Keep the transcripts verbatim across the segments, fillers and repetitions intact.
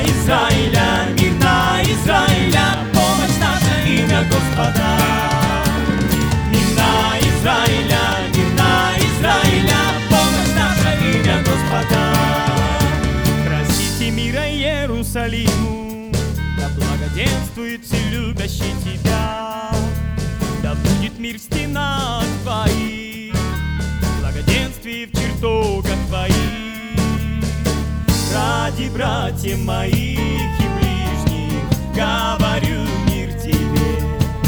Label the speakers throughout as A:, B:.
A: Израиля, мир на Израиля, помощь наша, имя Господа. Мир на Израиля, мир на Израиля, помощь наша, имя Господа. Просите мира Иерусалиму, да благоденствует все любящий тебя. Да будет мир в стенах твоих, благоденствие в чертогах твоих. Ради братьев моих и ближних говорю мир тебе.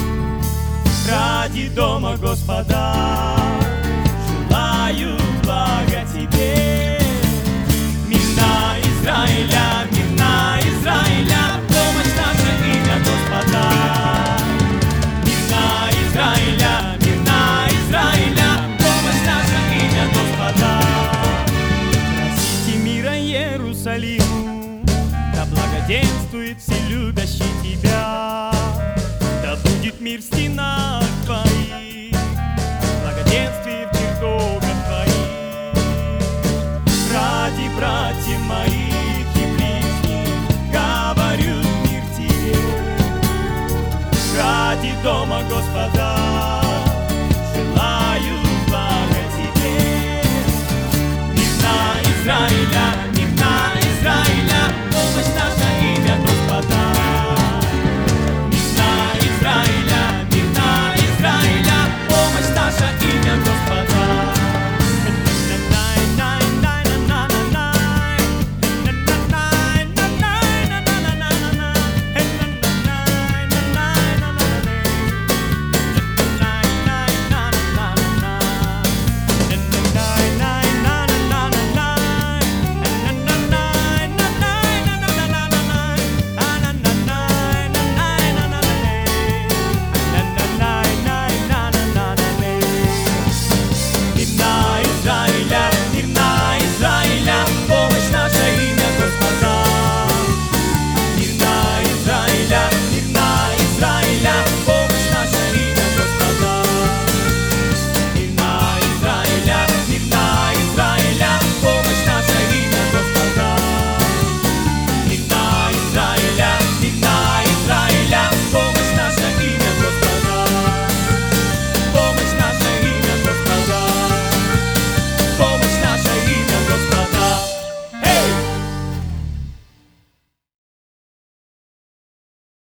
A: Ради дома Господа желаю блага тебе. Мир на Израиля, мир на Израиля, помощь наша, имя Господа. Мир на Израиля, мир на Израиля, помощь наша, имя Господа. Просите мира Иерусалиму, да благоденствует все любящий тебя. Да будет мир в стенах